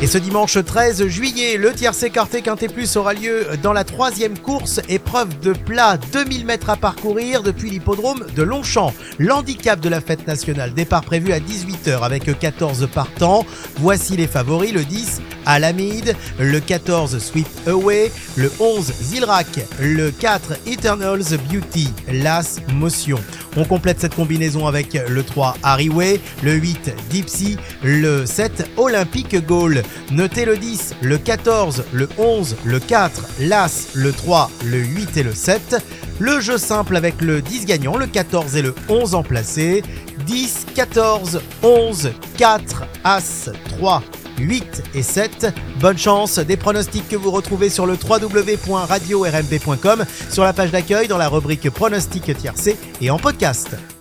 Et ce dimanche 13 juillet, le tiercé Quarté Quintet Plus aura lieu dans la 3e course, épreuve de plat, 2000 mètres à parcourir depuis l'hippodrome de Longchamp. L'handicap de la fête nationale, départ prévu à 18h avec 14 partants. Voici les favoris: le 10 Alamide, le 14 Sweep Away, le 11 Zilrak, le 4 Eternal's Beauty, l'As Motion. On complète cette combinaison avec le 3 Harryway, le 8 Dipsy, le 7 Olympique Goal. Notez le 10, le 14, le 11, le 4, l'As, le 3, le 8 et le 7. Le jeu simple avec le 10 gagnant, le 14 et le 11 en placé. 10, 14, 11, 4, As, 3, 8 et 7. Bonne chance, des pronostics que vous retrouvez sur le www.radio-rmb.com, sur la page d'accueil, dans la rubrique pronostics tiercé et en podcast.